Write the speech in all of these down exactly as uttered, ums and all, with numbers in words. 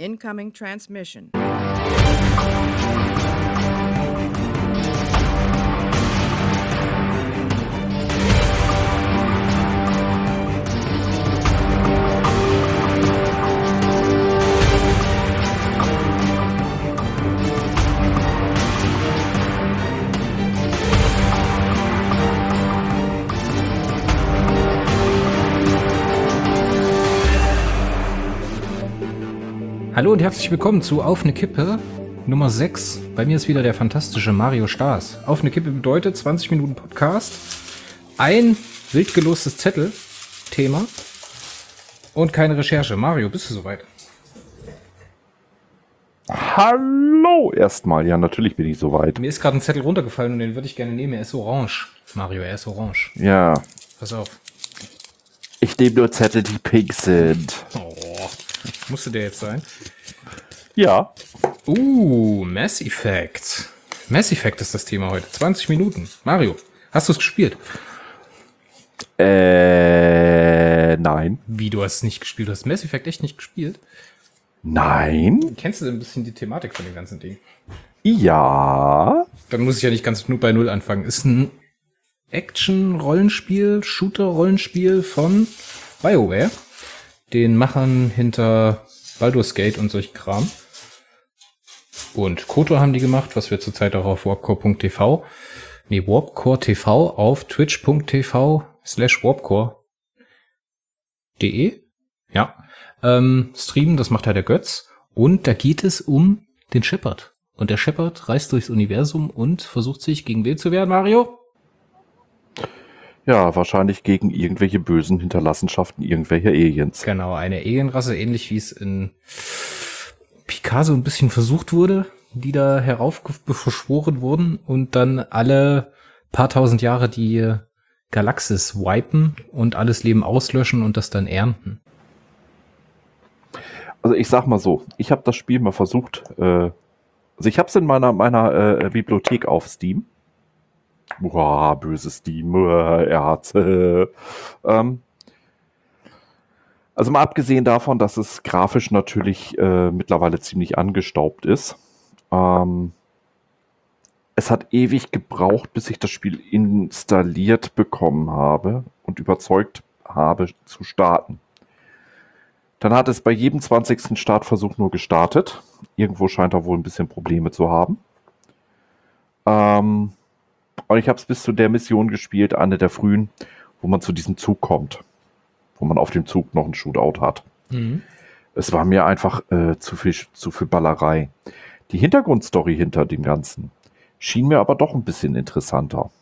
Incoming transmission. Hallo und herzlich willkommen zu Auf ne Kippe Nummer sechs. Bei mir ist wieder der fantastische Mario Staas. Auf ne Kippe bedeutet zwanzig Minuten Podcast, ein wild gelostes Zettel-Thema und keine Recherche. Mario, bist du soweit? Hallo erstmal. Ja, natürlich bin ich soweit. Mir ist gerade ein Zettel runtergefallen und den würde ich gerne nehmen. Er ist orange. Mario, er ist orange. Ja. Pass auf. Ich nehme nur Zettel, die pink sind. Oh, musste der jetzt sein? Ja. Uh, Mass Effect. Mass Effect ist das Thema heute. zwanzig Minuten. Mario, hast du es gespielt? Äh, nein. Wie, du hast es nicht gespielt? Du hast Mass Effect echt nicht gespielt? Nein? Kennst du ein bisschen die Thematik von dem ganzen Ding? Ja. Dann muss ich ja nicht ganz nur bei Null anfangen. Ist ein Action-Rollenspiel, Shooter-Rollenspiel von BioWare, den Machern hinter Baldur's Gate und solch Kram. Und KOTOR haben die gemacht, was wir zurzeit auch auf warpcore punkt t v, nee, warpcore punkt t v auf twitch punkt t v slash warpcore punkt de, ja, ähm, streamen, das macht halt der Götz. Und da geht es um den Shepard. Und der Shepard reist durchs Universum und versucht sich gegen wen zu wehren, Mario? Ja, wahrscheinlich gegen irgendwelche bösen Hinterlassenschaften irgendwelcher Aliens. Genau, eine Alienrasse, ähnlich wie es in Picasso ein bisschen versucht wurde, die da heraufbeschworen wurden und dann alle paar tausend Jahre die Galaxis wipen und alles Leben auslöschen und das dann ernten. Also ich sag mal so, ich habe das Spiel mal versucht, äh, also ich habe es in meiner, meiner äh, Bibliothek auf Steam. Boah, böses Steam, äh, er hat's. Äh, ähm, also mal abgesehen davon, dass es grafisch natürlich äh, mittlerweile ziemlich angestaubt ist. Ähm, es hat ewig gebraucht, bis ich das Spiel installiert bekommen habe und überzeugt habe zu starten. Dann hat es bei jedem zwanzigsten Startversuch nur gestartet. Irgendwo scheint er wohl ein bisschen Probleme zu haben. Ähm, und ich habe es bis zu der Mission gespielt, eine der frühen, wo man zu diesem Zug kommt. Wo man auf dem Zug noch einen Shootout hat. Mhm. Es war mir einfach äh, zu viel, zu viel Ballerei. Die Hintergrundstory hinter dem Ganzen schien mir aber doch ein bisschen interessanter.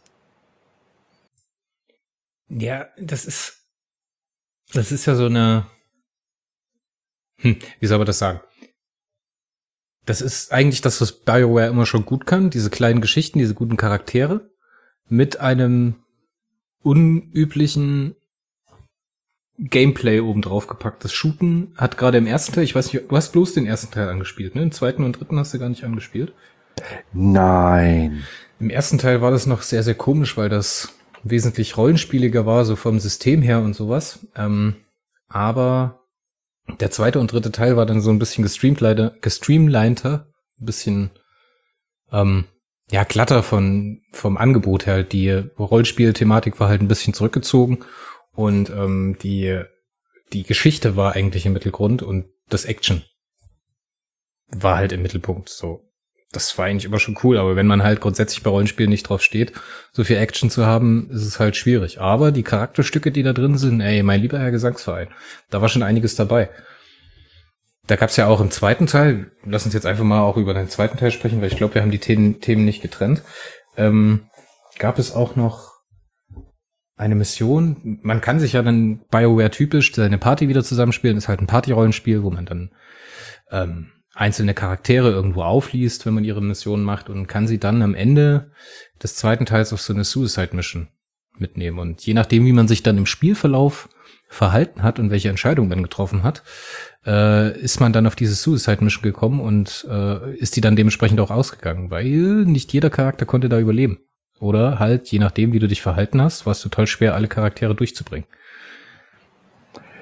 Ja, das ist das ist ja so eine hm, wie soll man das sagen? Das ist eigentlich das, was BioWare immer schon gut kann, diese kleinen Geschichten, diese guten Charaktere mit einem unüblichen Gameplay oben drauf gepackt. Das Shooten hat gerade im ersten Teil, ich weiß nicht, du hast bloß den ersten Teil angespielt, ne? Im zweiten und dritten hast du gar nicht angespielt. Nein. Im ersten Teil war das noch sehr, sehr komisch, weil das wesentlich rollenspieliger war, so vom System her und sowas. Ähm, aber der zweite und dritte Teil war dann so ein bisschen gestreamliner, gestreamliner, ein bisschen ähm, ja glatter von vom Angebot her. Die Rollenspiel-Thematik war halt ein bisschen zurückgezogen und ähm, die die Geschichte war eigentlich im Mittelgrund und das Action war halt im Mittelpunkt. So, das war eigentlich immer schon cool, aber wenn man halt grundsätzlich bei Rollenspielen nicht drauf steht, so viel Action zu haben, ist es halt schwierig. Aber die Charakterstücke, die da drin sind, ey, mein lieber Herr Gesangsverein, da war schon einiges dabei. Da gab's ja auch im zweiten Teil, lass uns jetzt einfach mal auch über den zweiten Teil sprechen, weil ich glaube, wir haben die Themen, Themen nicht getrennt. Ähm, gab es auch noch eine Mission, man kann sich ja dann BioWare-typisch seine Party wieder zusammenspielen, ist halt ein Party-Rollenspiel, wo man dann ähm, einzelne Charaktere irgendwo aufliest, wenn man ihre Mission macht und kann sie dann am Ende des zweiten Teils auf so eine Suicide-Mission mitnehmen. Und je nachdem, wie man sich dann im Spielverlauf verhalten hat und welche Entscheidung man getroffen hat, äh, ist man dann auf diese Suicide-Mission gekommen und äh, ist die dann dementsprechend auch ausgegangen, weil nicht jeder Charakter konnte da überleben. Oder halt, je nachdem, wie du dich verhalten hast, war es total schwer, alle Charaktere durchzubringen.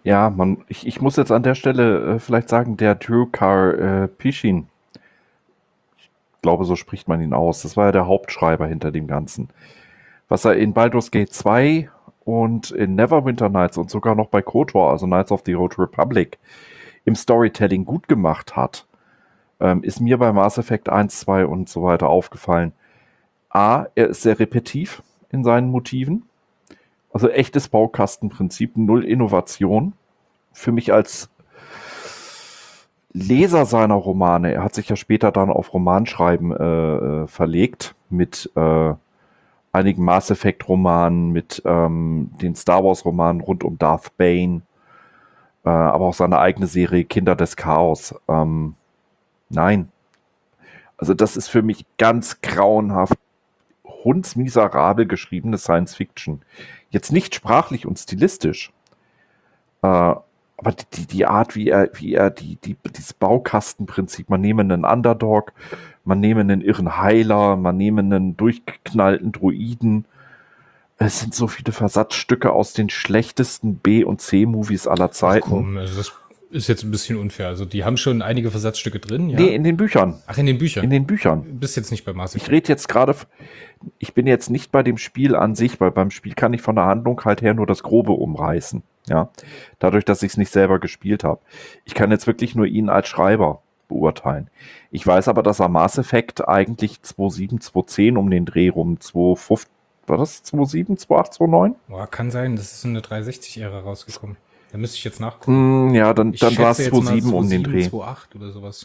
Ja, man, ich, ich muss jetzt an der Stelle äh, vielleicht sagen, der Drew Karpyshyn, ich glaube, so spricht man ihn aus. Das war ja der Hauptschreiber hinter dem Ganzen. Was er in Baldur's Gate zwei und in Neverwinter Nights und sogar noch bei KOTOR, also Knights of the Old Republic, im Storytelling gut gemacht hat, ähm, ist mir bei Mass Effect eins, zwei und so weiter aufgefallen. A, er ist sehr repetitiv in seinen Motiven. Also echtes Baukastenprinzip, null Innovation. Für mich als Leser seiner Romane, er hat sich ja später dann auf Romanschreiben äh, verlegt, mit äh, einigen Mass Effect Romanen, mit ähm, den Star Wars Romanen rund um Darth Bane, äh, aber auch seine eigene Serie Kinder des Chaos. Ähm, nein. Also das ist für mich ganz grauenhaft, hundsmiserabel geschriebene Science Fiction. Jetzt nicht sprachlich und stilistisch, äh, aber die, die Art, wie er, wie er die, die, dieses Baukastenprinzip, man nehme einen Underdog, man nehme einen irren Heiler, man nehme einen durchgeknallten Druiden. Es sind so viele Versatzstücke aus den schlechtesten B- und C-Movies aller Zeiten. Ach komm, also das ist jetzt ein bisschen unfair. Also die haben schon einige Versatzstücke drin, ja? Nee, in den Büchern. Ach, in den Büchern? In den Büchern. Du bist jetzt nicht bei Mass Effect. Ich rede jetzt gerade, ich bin jetzt nicht bei dem Spiel an sich, weil beim Spiel kann ich von der Handlung halt her nur das Grobe umreißen. Ja, dadurch, dass ich es nicht selber gespielt habe. Ich kann jetzt wirklich nur ihn als Schreiber beurteilen. Ich weiß aber, dass er Mass Effect eigentlich zweitausendsieben, zweitausendzehn um den Dreh rum, zweitausendfünfzehn, war das zweitausendsieben, zweitausendacht, zweitausendneun? Boah, kann sein, das ist in der dreihundertsechzig-Ära rausgekommen. Da müsste ich jetzt nachgucken. Mm, ja, dann, Ich dann war es schätze jetzt mal zweitausendsieben um den Dreh. zweitausendacht oder sowas.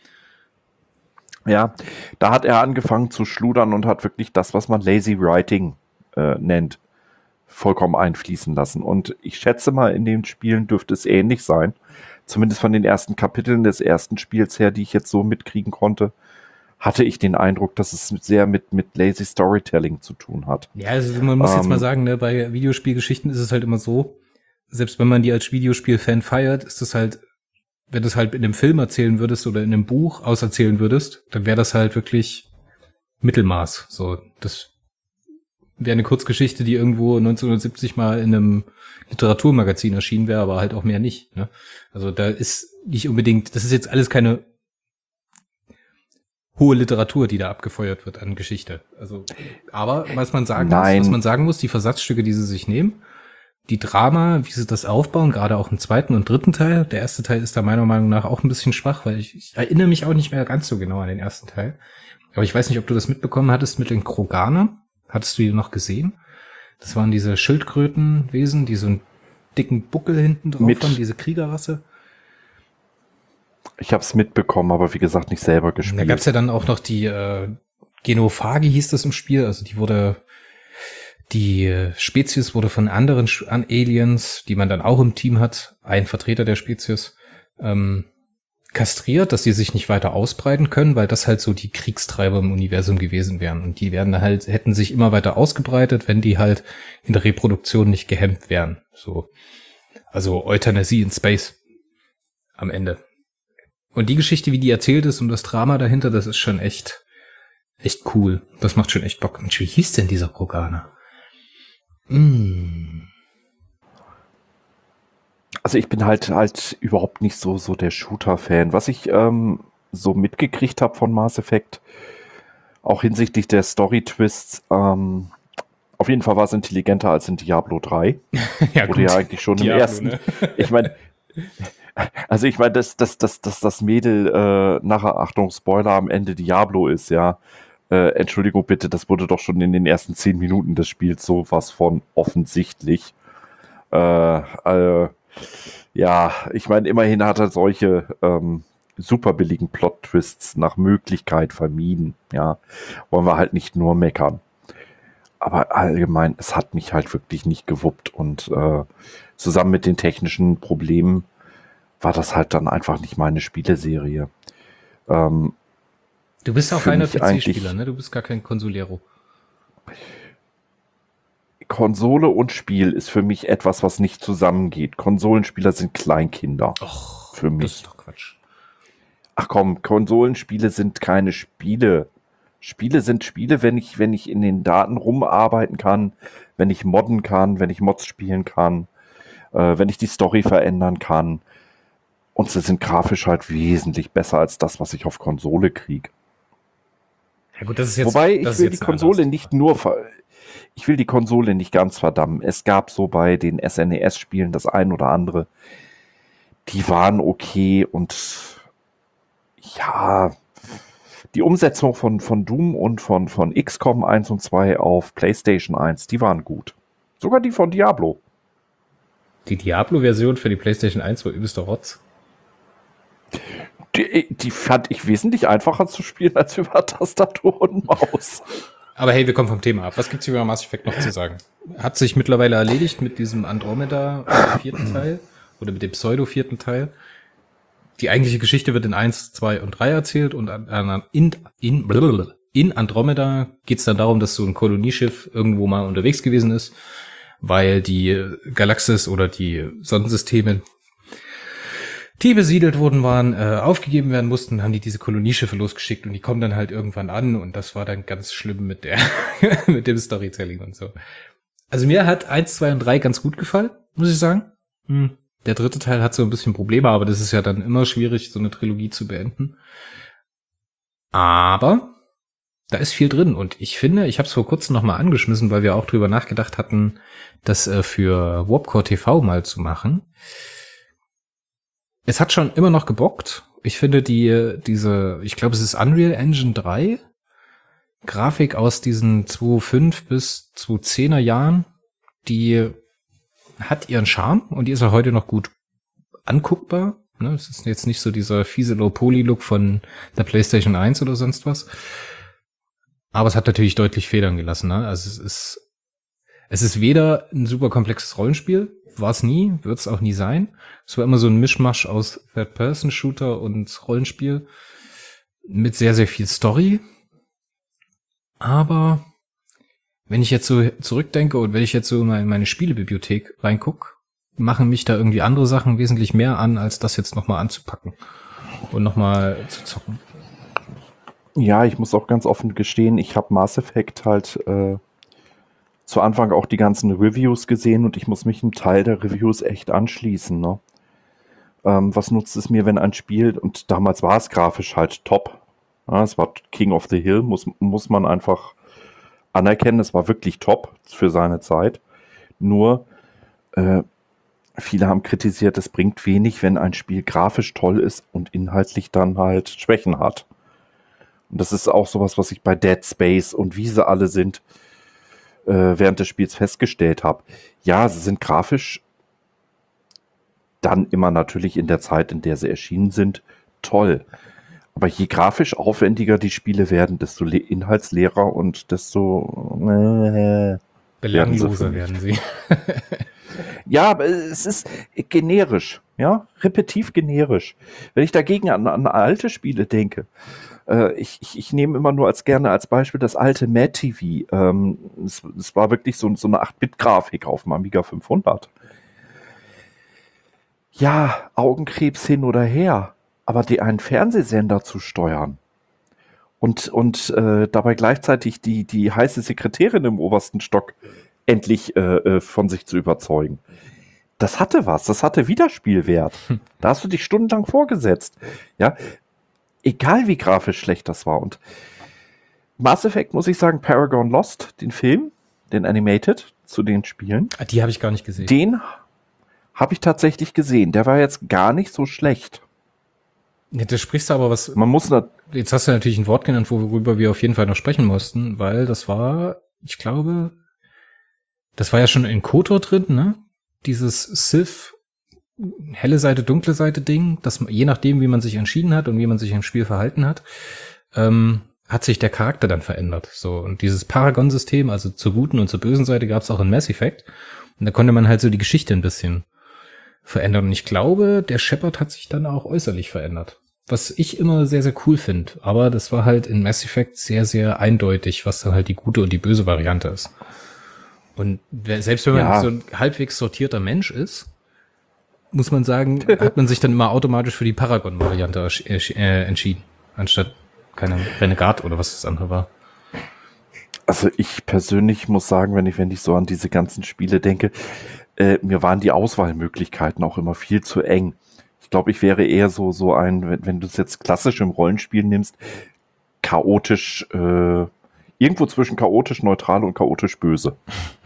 Ja, da hat er angefangen zu schludern und hat wirklich das, was man Lazy Writing äh, nennt, vollkommen einfließen lassen. Und ich schätze mal, in den Spielen dürfte es ähnlich sein. Zumindest von den ersten Kapiteln des ersten Spiels her, die ich jetzt so mitkriegen konnte, hatte ich den Eindruck, dass es sehr mit, mit Lazy Storytelling zu tun hat. Ja, also man muss Ähm, jetzt mal sagen, ne, bei Videospielgeschichten ist es halt immer so, selbst wenn man die als Videospiel-Fan feiert, ist es halt, wenn du es halt in einem Film erzählen würdest oder in einem Buch auserzählen würdest, dann wäre das halt wirklich Mittelmaß. So, das wäre eine Kurzgeschichte, die irgendwo neunzehnhundertsiebzig mal in einem Literaturmagazin erschienen wäre, aber halt auch mehr nicht. Ne? Also da ist nicht unbedingt, das ist jetzt alles keine hohe Literatur, die da abgefeuert wird an Geschichte. Also, aber was man sagen Nein. muss, was man sagen muss, die Versatzstücke, die sie sich nehmen, die Drama, wie sie das aufbauen, gerade auch im zweiten und dritten Teil. Der erste Teil ist da meiner Meinung nach auch ein bisschen schwach, weil ich, ich erinnere mich auch nicht mehr ganz so genau an den ersten Teil. Aber ich weiß nicht, ob du das mitbekommen hattest mit den Kroganern. Hattest du die noch gesehen? Das waren diese Schildkrötenwesen, die so einen dicken Buckel hinten drauf Mit- haben, diese Kriegerrasse. Ich habe es mitbekommen, aber wie gesagt nicht selber Da gespielt. gab's ja dann auch noch die äh, Genophagi hieß das im Spiel, also die wurde die äh, Spezies wurde von anderen Sch- an Aliens, die man dann auch im Team hat, ein Vertreter der Spezies, ähm, kastriert, dass die sich nicht weiter ausbreiten können, weil das halt so die Kriegstreiber im Universum gewesen wären. Und die werden halt, hätten sich immer weiter ausgebreitet, wenn die halt in der Reproduktion nicht gehemmt wären. So. Also Euthanasie in Space. Am Ende. Und die Geschichte, wie die erzählt ist und das Drama dahinter, das ist schon echt, echt cool. Das macht schon echt Bock. Mensch, wie hieß denn dieser Kroganer? Mm. Also ich bin halt halt überhaupt nicht so so der Shooter-Fan. Was ich ähm, so mitgekriegt habe von Mass Effect, auch hinsichtlich der Story-Twists, ähm, auf jeden Fall war es intelligenter als in Diablo drei. Ja, Wurde ja eigentlich schon Diablo, im ersten. ne? Ich meine, also ich meine, dass, dass, dass, dass das Mädel äh, nachher, Achtung, Spoiler, am Ende Diablo ist, ja. Äh, Entschuldigung bitte, das wurde doch schon in den ersten zehn Minuten des Spiels sowas von offensichtlich. Äh, äh, ja, ich meine, immerhin hat er solche ähm, super billigen Plot-Twists nach Möglichkeit vermieden, ja. Wollen wir halt nicht nur meckern. Aber allgemein, es hat mich halt wirklich nicht gewuppt und äh, zusammen mit den technischen Problemen war das halt dann einfach nicht meine Spieleserie. Ähm, Du bist auch Für reiner mich P C-Spieler, eigentlich- ne? Du bist gar kein Consolero. Konsole und Spiel ist für mich etwas, was nicht zusammengeht. Konsolenspieler sind Kleinkinder. Och, Für mich. das ist doch Quatsch. Ach komm, Konsolenspiele sind keine Spiele. Spiele sind Spiele, wenn ich, wenn ich in den Daten rumarbeiten kann, wenn ich modden kann, wenn ich Mods spielen kann. äh, wenn ich die Story verändern kann. Und sie sind grafisch halt wesentlich besser als das, was ich auf Konsole kriege. Ja gut, das ist jetzt, Wobei, ich das will ist die jetzt Konsole nicht nur, ver ich will die Konsole nicht ganz verdammen. Es gab so bei den S N E S-Spielen das ein oder andere, die waren okay und ja, die Umsetzung von, von Doom und von, von X COM eins und zwei auf PlayStation eins, die waren gut. Sogar die von Diablo. Die Diablo-Version für die PlayStation eins war übelster Rotz. Die, die fand ich wesentlich einfacher zu spielen als über Tastatur und Maus. Aber hey, wir kommen vom Thema ab. Was gibt's über Mass Effect noch zu sagen? Hat sich mittlerweile erledigt mit diesem Andromeda vierten Teil oder mit dem Pseudo-vierten Teil. Die eigentliche Geschichte wird in eins, zwei und drei erzählt und an, an, in, in, in Andromeda geht's dann darum, dass so ein Kolonieschiff irgendwo mal unterwegs gewesen ist, weil die Galaxis oder die Sonnensysteme, die besiedelt wurden waren, äh, aufgegeben werden mussten, haben die diese Kolonieschiffe losgeschickt und die kommen dann halt irgendwann an und das war dann ganz schlimm mit der mit dem Storytelling und so. Also mir hat eins, zwei und drei ganz gut gefallen, muss ich sagen. Hm. Der dritte Teil hat so ein bisschen Probleme, aber das ist ja dann immer schwierig, so eine Trilogie zu beenden. Aber da ist viel drin und ich finde, ich habe es vor kurzem noch mal angeschmissen, weil wir auch drüber nachgedacht hatten, das äh, für Warpcore T V mal zu machen. Es hat schon immer noch gebockt. Ich finde die, diese, ich glaube, es ist Unreal Engine drei, Grafik aus diesen zweitausendfünf bis zweitausendzehner Jahren, die hat ihren Charme und die ist auch heute noch gut anguckbar. Ne, es ist jetzt nicht so dieser fiese Low-Poly-Look von der PlayStation eins oder sonst was. Aber es hat natürlich deutlich Federn gelassen. Ne? Also es ist, es ist weder ein super komplexes Rollenspiel, war es nie, wird es auch nie sein. Es war immer so ein Mischmasch aus Third-Person-Shooter und Rollenspiel mit sehr, sehr viel Story. Aber wenn ich jetzt so zurückdenke und wenn ich jetzt so in meine Spielebibliothek reingucke, machen mich da irgendwie andere Sachen wesentlich mehr an, als das jetzt nochmal anzupacken und nochmal zu zocken. Ja, ich muss auch ganz offen gestehen, ich habe Mass Effect halt äh, zu Anfang auch die ganzen Reviews gesehen und ich muss mich einem Teil der Reviews echt anschließen. Ne? Ähm, was nutzt es mir, wenn ein Spiel, und damals war es grafisch halt top, ja, es war King of the Hill, muss, muss man einfach anerkennen, es war wirklich top für seine Zeit. Nur, äh, viele haben kritisiert, es bringt wenig, wenn ein Spiel grafisch toll ist und inhaltlich dann halt Schwächen hat. Und das ist auch sowas, was ich bei Dead Space und wie sie alle sind, äh, während des Spiels festgestellt habe. Ja, sie sind grafisch dann immer natürlich in der Zeit, in der sie erschienen sind, toll. Aber je grafisch aufwendiger die Spiele werden, desto le- inhaltsleerer und desto äh, belangloser werden sie. Ja, aber es ist generisch, ja, repetitiv generisch. Wenn ich dagegen an, an alte Spiele denke, äh, ich, ich, ich nehme immer nur als gerne als Beispiel das alte Mad T V. Ähm, es, es war wirklich so, so eine acht Bit Grafik auf dem Amiga fünfhundert. Ja, Augenkrebs hin oder her, aber die einen Fernsehsender zu steuern und, und äh, dabei gleichzeitig die, die heiße Sekretärin im obersten Stock endlich äh, von sich zu überzeugen. Das hatte was, das hatte Wiederspielwert. Da hast du dich stundenlang vorgesetzt. Ja, egal wie grafisch schlecht das war. Und Mass Effect, muss ich sagen, Paragon Lost, den Film, den Animated zu den Spielen. Die habe ich gar nicht gesehen. Den habe ich tatsächlich gesehen. Der war jetzt gar nicht so schlecht. Ja, da sprichst du aber was. Man muss da. Jetzt hast du natürlich ein Wort genannt, worüber wir auf jeden Fall noch sprechen mussten, weil das war, ich glaube, das war ja schon in KOTOR drin, ne? Dieses Sith helle Seite, dunkle Seite Ding, dass je nachdem, wie man sich entschieden hat und wie man sich im Spiel verhalten hat, ähm, hat sich der Charakter dann verändert. So, und dieses Paragon-System, also zur guten und zur bösen Seite, gab es auch in Mass Effect. Und da konnte man halt so die Geschichte ein bisschen verändern. Und ich glaube, der Shepard hat sich dann auch äußerlich verändert. Was ich immer sehr, sehr cool finde. Aber das war halt in Mass Effect sehr, sehr eindeutig, was dann halt die gute und die böse Variante ist. Und selbst wenn man ja so ein halbwegs sortierter Mensch ist, muss man sagen, hat man sich dann immer automatisch für die Paragon-Variante äh, entschieden, anstatt keine Renegade oder was das andere war. Also ich persönlich muss sagen, wenn ich, wenn ich so an diese ganzen Spiele denke, äh, mir waren die Auswahlmöglichkeiten auch immer viel zu eng. Ich glaube, ich wäre eher so, so ein, wenn, wenn du es jetzt klassisch im Rollenspiel nimmst, chaotisch, äh, irgendwo zwischen chaotisch neutral und chaotisch böse.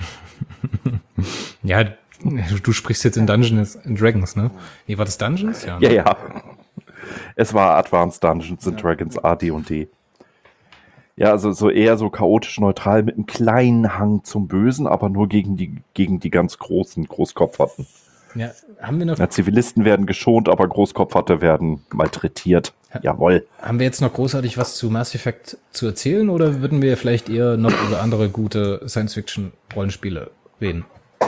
Ja, du, du sprichst jetzt in Dungeons and Dragons, ne? Nee, war das Dungeons? Ja, Ja, ne? ja. Es war Advanced Dungeons and Dragons, A D und D. Ja, also so eher so chaotisch neutral mit einem kleinen Hang zum Bösen, aber nur gegen die, gegen die ganz großen Großkopferten. Ja, haben wir noch, Ja, Zivilisten werden geschont, aber Großkopferte werden malträtiert. Jawohl. haben wir jetzt noch großartig was zu Mass Effect zu erzählen oder würden wir vielleicht eher noch über andere gute Science-Fiction-Rollenspiele reden?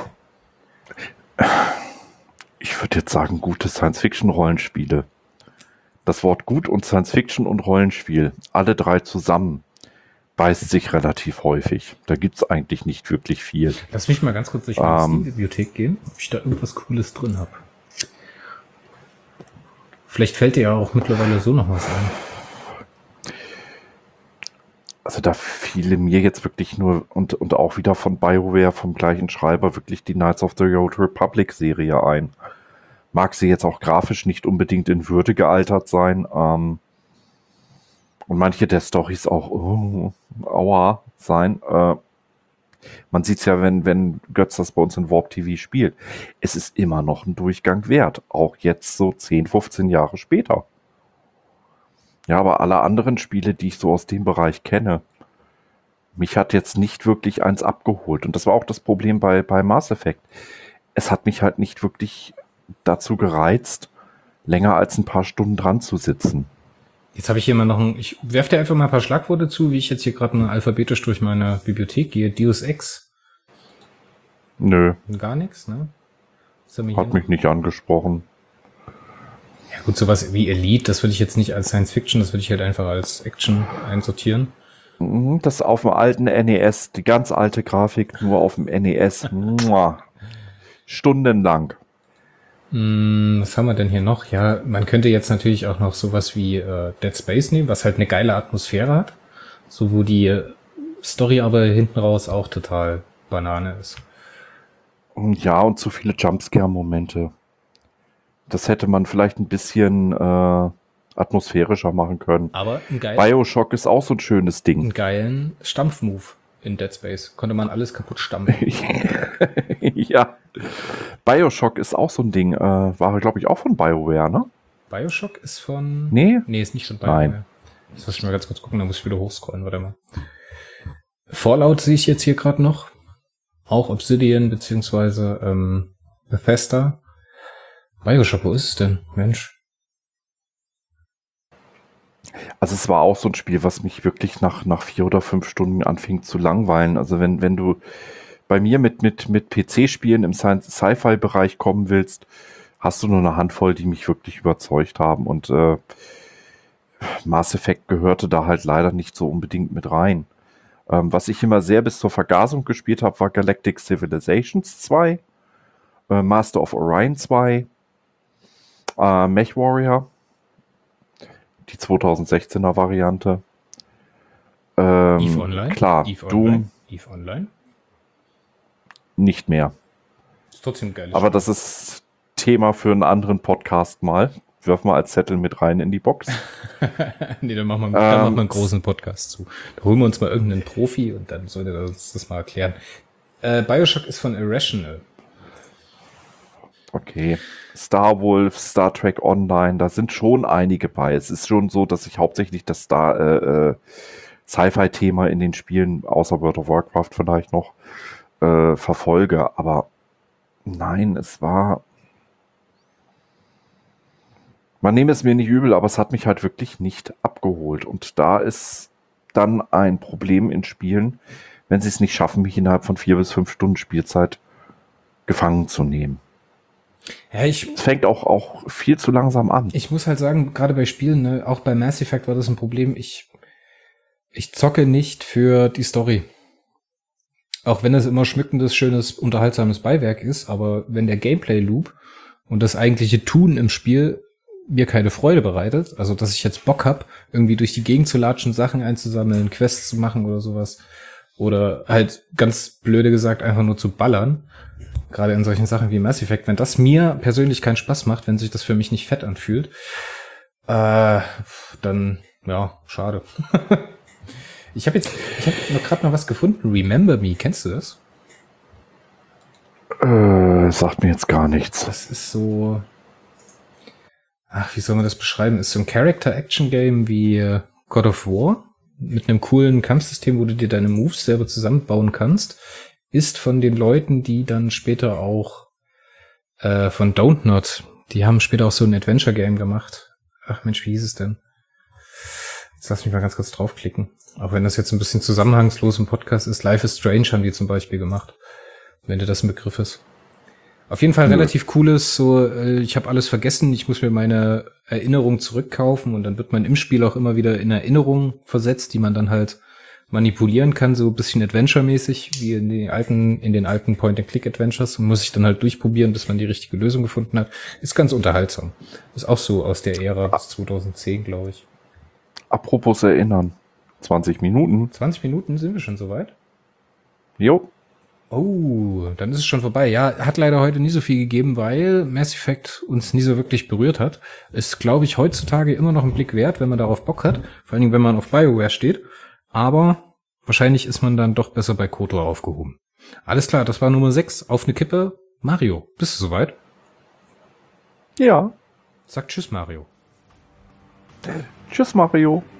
Ich würde jetzt sagen, gute Science-Fiction-Rollenspiele. Das Wort gut und Science-Fiction und Rollenspiel, alle drei zusammen, beißt sich relativ häufig. Da gibt's eigentlich nicht wirklich viel. Lass mich mal ganz kurz durch meine Ähm. Steam-Bibliothek gehen, ob ich da irgendwas Cooles drin habe. Vielleicht fällt dir ja auch mittlerweile so noch was ein. Also da fiele mir jetzt wirklich nur, und, und auch wieder von BioWare, vom gleichen Schreiber, wirklich die Knights of the Old Republic Serie ein. Mag sie jetzt auch grafisch nicht unbedingt in Würde gealtert sein. Ähm, und manche der Storys auch, oh, aua, sein. Äh, man sieht es ja, wenn, wenn Götz das bei uns in Warp T V spielt. Es ist immer noch ein Durchgang wert. Auch jetzt so zehn, fünfzehn Jahre später. Ja, aber alle anderen Spiele, die ich so aus dem Bereich kenne, mich hat jetzt nicht wirklich eins abgeholt. Und das war auch das Problem bei, bei Mass Effect. Es hat mich halt nicht wirklich dazu gereizt, länger als ein paar Stunden dran zu sitzen. Jetzt habe ich hier mal noch ein, ich werfe dir einfach mal ein paar Schlagworte zu, wie ich jetzt hier gerade mal alphabetisch durch meine Bibliothek gehe. Deus Ex. Nö, Gar nichts, ne? Was haben wir hat hier mich nicht angesprochen. Ja gut, sowas wie Elite, das würde ich jetzt nicht als Science Fiction, das würde ich halt einfach als Action einsortieren. Mhm, das auf dem alten N E S, die ganz alte Grafik, nur auf dem N E S. Mua. Stundenlang. Hm, was haben wir denn hier noch? Ja, man könnte jetzt natürlich auch noch sowas wie äh, Dead Space nehmen, was halt eine geile Atmosphäre hat. So, wo die äh, Story aber hinten raus auch total Banane ist. Ja, und zu viele Jumpscare-Momente. Das hätte man vielleicht ein bisschen äh, atmosphärischer machen können. Aber ein geiler, Bioshock ist auch so ein schönes Ding. einen geilen Stampfmove in Dead Space. Konnte man alles kaputt stampfen. Ja. Bioshock ist auch so ein Ding. Äh, war, glaube ich, auch von BioWare, ne? Bioshock ist von... Nee? Nee, ist nicht von Nein. BioWare. Das muss ich mal ganz kurz gucken, da muss ich wieder hochscrollen, warte mal. Fallout sehe ich jetzt hier gerade noch. Auch Obsidian, beziehungsweise ähm, Bethesda. Bioshock, wo ist es denn? Mensch. Also es war auch so ein Spiel, was mich wirklich nach, nach vier oder fünf Stunden anfing zu langweilen. Also wenn, wenn du bei mir mit, mit, mit P C-Spielen im Sci-Fi-Bereich kommen willst, hast du nur eine Handvoll, die mich wirklich überzeugt haben. Und äh, Mass Effect gehörte da halt leider nicht so unbedingt mit rein. Ähm, was ich immer sehr bis zur Vergasung gespielt habe, war Galactic Civilizations zwei, äh, Master of Orion zwei, äh, Mech Warrior, die zweitausendsechzehner Variante. Ähm, Eve Online? Klar, Eve Doom Online? Eve Online? nicht mehr. Ist trotzdem ein geiles Aber das ist Thema für einen anderen Podcast mal. Wirf mal als Zettel mit rein in die Box. Nee, dann machen wir, dann Ähm, machen wir einen großen Podcast zu. Da holen wir uns mal irgendeinen Profi und dann soll der uns das mal erklären. Äh, Bioshock ist von Irrational. Okay. Star Wolf, Star Trek Online, da sind schon einige bei. Es ist schon so, dass ich hauptsächlich das Star äh, äh, Sci-Fi-Thema in den Spielen, außer World of Warcraft vielleicht noch, äh, verfolge. Aber nein, es war... Man nehme es mir nicht übel, aber es hat mich halt wirklich nicht abgeholt. Und da ist dann ein Problem in Spielen, wenn sie es nicht schaffen, mich innerhalb von vier bis fünf Stunden Spielzeit gefangen zu nehmen. Ja, ich, Es fängt auch, auch viel zu langsam an. ich muss halt sagen, gerade bei Spielen, ne, auch bei Mass Effect war das ein Problem. Ich, ich zocke nicht für die Story. Auch wenn es immer schmückendes, schönes, unterhaltsames Beiwerk ist, aber wenn der Gameplay-Loop und das eigentliche Tun im Spiel mir keine Freude bereitet, also dass ich jetzt Bock hab, irgendwie durch die Gegend zu latschen, Sachen einzusammeln, Quests zu machen oder sowas, oder halt ganz blöde gesagt einfach nur zu ballern, Gerade in solchen Sachen wie Mass Effect, wenn das mir persönlich keinen Spaß macht, wenn sich das für mich nicht fett anfühlt, äh, dann, ja, schade. Ich habe jetzt, ich habe noch gerade noch was gefunden. Remember Me, kennst du das? Äh, sagt mir jetzt gar nichts. Das ist so, ach, wie soll man das beschreiben? Ist so ein Character-Action-Game wie God of War mit einem coolen Kampfsystem, wo du dir deine Moves selber zusammenbauen kannst. Ist von den Leuten, die dann später auch äh, von Don't Not, die haben später auch so ein Adventure-Game gemacht. Ach Mensch, wie hieß es denn? Jetzt lass mich mal ganz kurz draufklicken. Auch wenn das jetzt ein bisschen zusammenhangslos im Podcast ist. Life is Strange haben die zum Beispiel gemacht. Wenn dir das ein Begriff ist. Auf jeden Fall Nö. relativ cooles, so, äh, ich habe alles vergessen, ich muss mir meine Erinnerung zurückkaufen und dann wird man im Spiel auch immer wieder in Erinnerungen versetzt, die man dann halt manipulieren kann, so ein bisschen Adventure-mäßig, wie in den alten, in den alten Point-and-Click-Adventures und muss ich dann halt durchprobieren, bis man die richtige Lösung gefunden hat. Ist ganz unterhaltsam. Ist auch so aus der Ära bis zwanzig zehn, glaube ich. Apropos erinnern. zwanzig Minuten. zwanzig Minuten sind wir schon soweit? Jo. Oh, dann ist es schon vorbei. Ja, hat leider heute nie so viel gegeben, weil Mass Effect uns nie so wirklich berührt hat. Ist, glaube ich, heutzutage immer noch ein Blick wert, wenn man darauf Bock hat. Vor allen Dingen, wenn man auf BioWare steht. Aber wahrscheinlich ist man dann doch besser bei KOTOR aufgehoben. Alles klar, das war Nummer sechs. Auf eine Kippe. Mario, bist du soweit? Ja. Sag tschüss, Mario. Tschüss, Mario.